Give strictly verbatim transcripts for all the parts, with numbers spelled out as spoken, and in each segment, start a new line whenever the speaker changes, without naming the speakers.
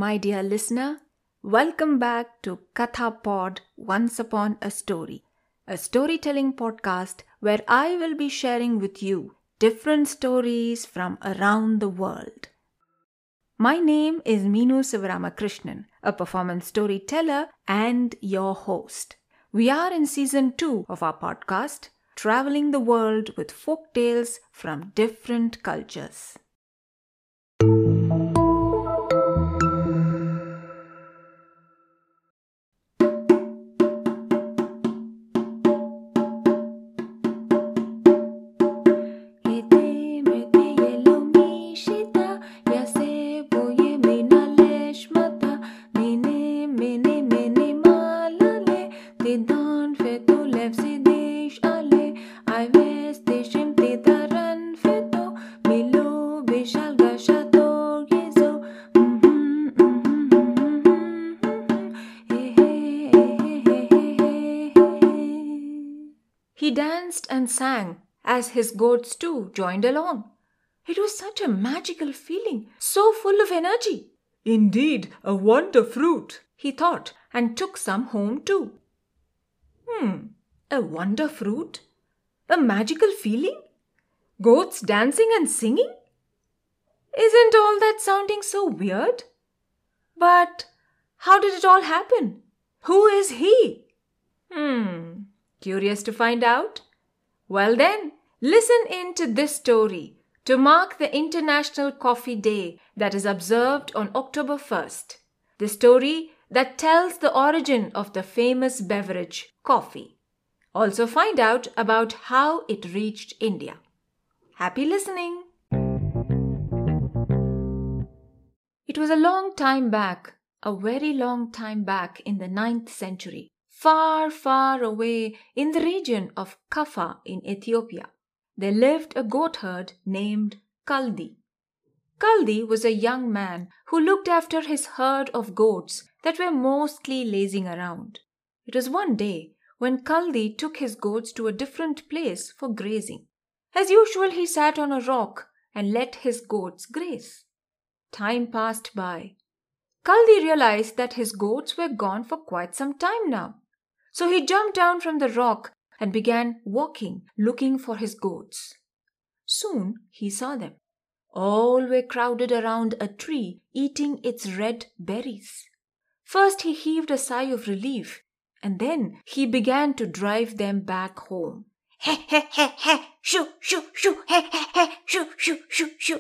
my dear listener. Welcome back to Katha Pod Once Upon a Story, a storytelling podcast where I will be sharing with you different stories from around the world. My name is Meenu Sivaramakrishnan, a performance storyteller and your host. We are in season two of our podcast, traveling the world with folk tales from different cultures. He danced and sang as his goats too joined along. It was such a magical feeling, so full of energy.
Indeed, a wonder fruit,
he thought, and took some home too. Hmm, a wonder fruit? A magical feeling? Goats dancing and singing? Isn't all that sounding so weird? But how did it all happen? Who is he? Hmm, curious to find out? Well then, listen in to this story to mark the International Coffee Day that is observed on October first. The story that tells the origin of the famous beverage, coffee. Also find out about how it reached India. Happy listening! It was a long time back, a very long time back in the ninth century, far, far away in the region of Kaffa in Ethiopia. There lived a goatherd named Kaldi. Kaldi was a young man who looked after his herd of goats that were mostly lazing around. It was one day when Kaldi took his goats to a different place for grazing. As usual, he sat on a rock and let his goats graze. Time passed by. Kaldi realized that his goats were gone for quite some time now. So he jumped down from the rock and began walking, looking for his goats. Soon he saw them. All were crowded around a tree, eating its red berries. First he heaved a sigh of relief, and then he began to drive them back home. He he he he, shoo shoo shoo, he he he, shoo shoo shoo shoo.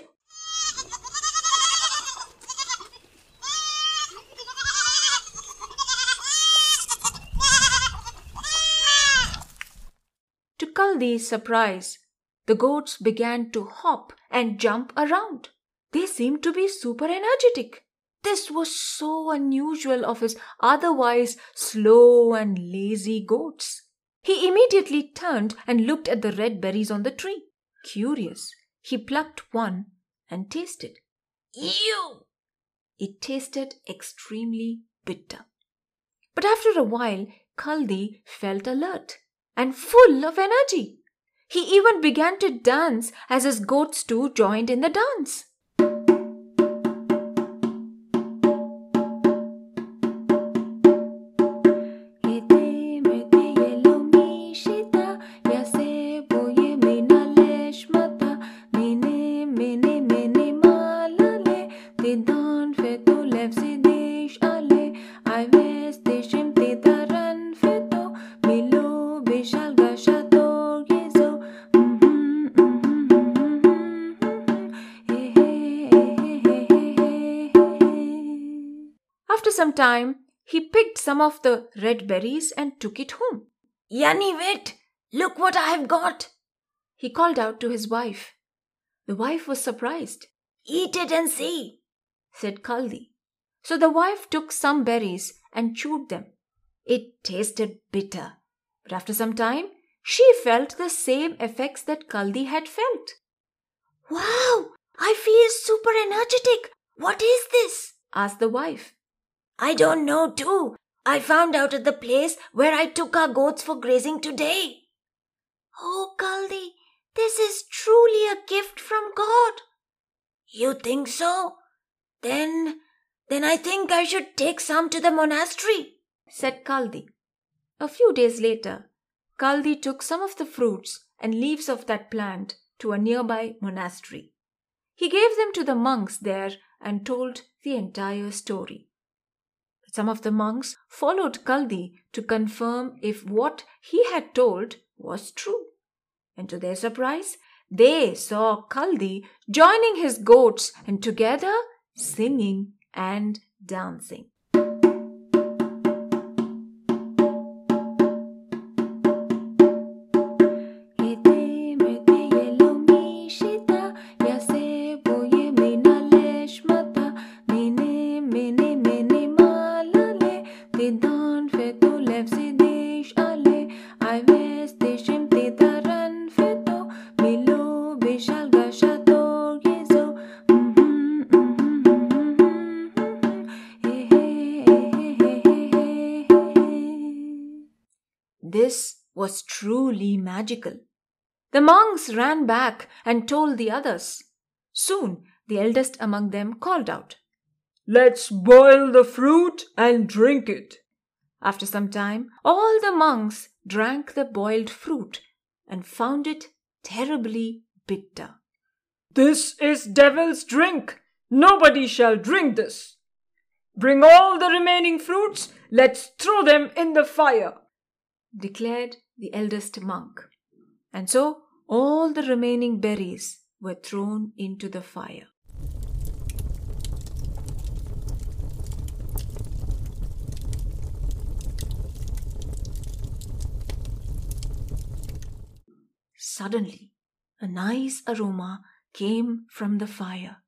To Kaldi's surprise, the goats began to hop and jump around. They seemed to be super energetic. This was so unusual of his otherwise slow and lazy goats. He immediately turned and looked at the red berries on the tree. Curious, he plucked one and tasted. Ew! It tasted extremely bitter. But after a while, Kaldi felt alert and full of energy. He even began to dance as his goats too joined in the dance. After some time, he picked some of the red berries and took it home. Yanni, wait! Look what I have got! He called out to his wife. The wife was surprised. Eat it and see, said Kaldi. So the wife took some berries and chewed them. It tasted bitter, but after some time, she felt the same effects that Kaldi had felt. Wow! I feel super energetic. What is this? Asked the wife. I don't know too. I found out at the place where I took our goats for grazing today. Oh, Kaldi, this is truly a gift from God. You think so? Then "Then I think I should take some to the monastery," said Kaldi. A few days later, Kaldi took some of the fruits and leaves of that plant to a nearby monastery. He gave them to the monks there and told the entire story. Some of the monks followed Kaldi to confirm if what he had told was true. And to their surprise, they saw Kaldi joining his goats and together singing and dancing. This was truly magical. The monks ran back and told the others. Soon, the eldest among them called out,
"Let's boil the fruit and drink it."
After some time, all the monks drank the boiled fruit and found it terribly bitter.
"This is devil's drink. Nobody shall drink this. Bring all the remaining fruits. Let's throw them in the fire,"
declared the eldest monk. And so all the remaining berries were thrown into the fire. Suddenly, a nice aroma came from the fire.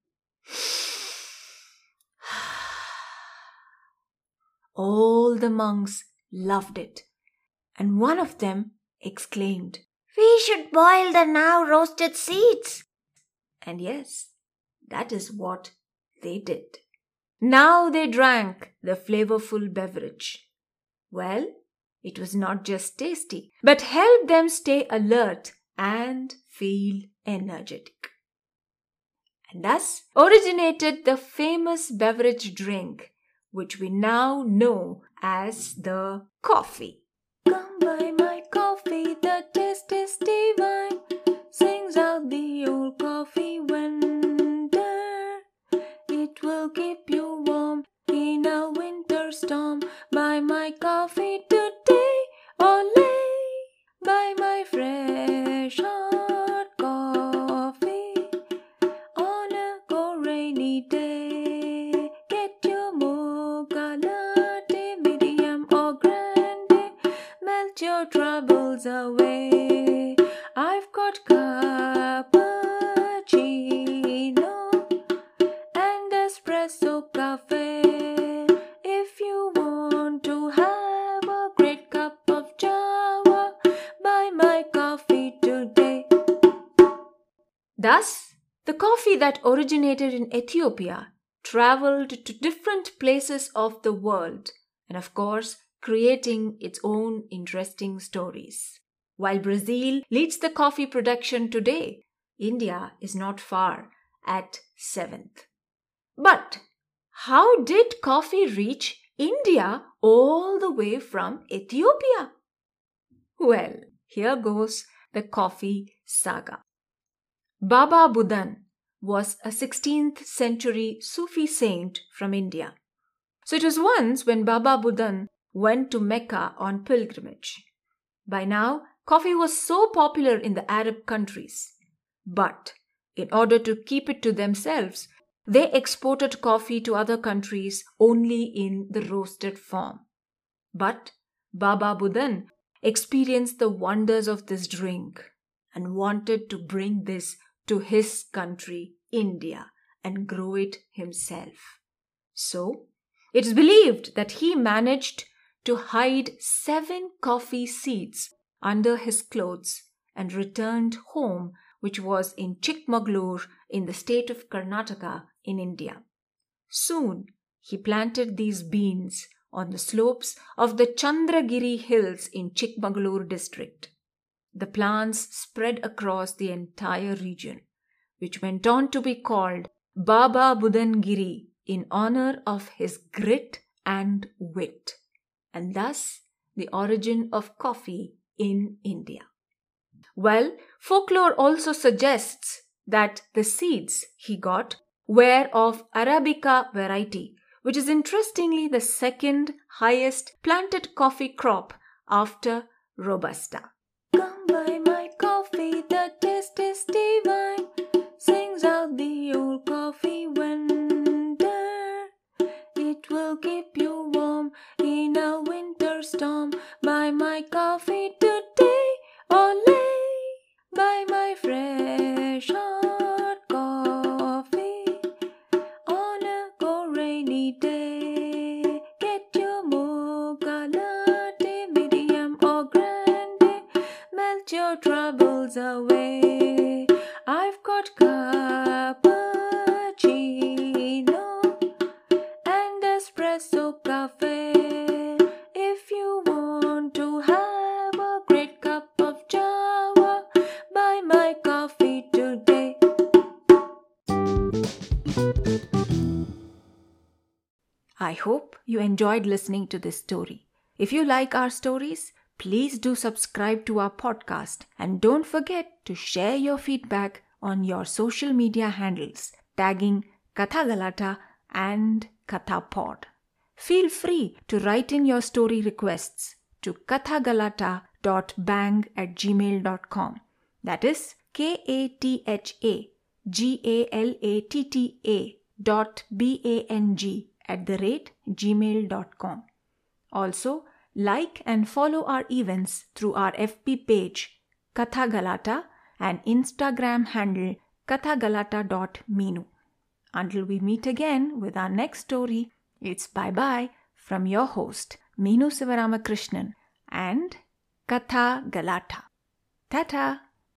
All the monks loved it, and one of them exclaimed, "We should boil the now roasted seeds." And yes, that is what they did. Now they drank the flavorful beverage. Well, it was not just tasty, but helped them stay alert and feel energetic. And thus originated the famous beverage drink, which we now know as the coffee. "Come buy my coffee, the taste is divine," sings out the old coffee vendor. "It will keep you warm in a winter storm. Buy my coffee today, ole! Buy my fresh hot coffee on a cold rainy day. Get your mocha latte, medium or grande. Melt your troubles away. I've got cappuccino and espresso cafe. If you want to have a great cup of java, buy my coffee today." Thus, the coffee that originated in Ethiopia traveled to different places of the world and, of course, creating its own interesting stories. While Brazil leads the coffee production today, India is not far at seventh. But how did coffee reach India all the way from Ethiopia? Well, here goes the coffee saga. Baba Budan was a sixteenth century Sufi saint from India. So it was once when Baba Budan went to Mecca on pilgrimage. By now, coffee was so popular in the Arab countries. But in order to keep it to themselves, they exported coffee to other countries only in the roasted form. But Baba Budan experienced the wonders of this drink and wanted to bring this to his country, India, and grow it himself. So, it is believed that he managed to hide seven coffee seeds under his clothes and returned home, which was in Chikmagalur in the state of Karnataka in India. Soon, he planted these beans on the slopes of the Chandragiri hills in Chikmagalur district. The plants spread across the entire region, which went on to be called Baba Budangiri in honor of his grit and wit, and thus the origin of coffee in India. Well, folklore also suggests that the seeds he got were of Arabica variety, which is interestingly the second highest planted coffee crop after Robusta. Come buy my coffee, the taste is divine, sings out the old coffee vendor. It will keep you warm in a winter storm. Buy my coffee today, ole! Buy my fresh hot coffee on a cold rainy day. Get your mocha latte, medium or grande, melt your troubles away. I've got cappuccino and espresso cafe. If you want to have a great cup of java, buy my coffee today. I hope you enjoyed listening to this story. If you like our stories, please do subscribe to our podcast and don't forget to share your feedback on your social media handles, tagging Kathagalata and Kathapod. Feel free to write in your story requests to kathagalata dot bang at gmail dot com. That is K A T H A G A L A T T A dot B A N G at the rate gmail dot com. Also, like and follow our events through our F B page Kathagalata and Instagram handle kathagalata dot meenu. Until we meet again with our next story, it's bye-bye from your host, Meenu Sivaramakrishnan and Kathagalata. Tata!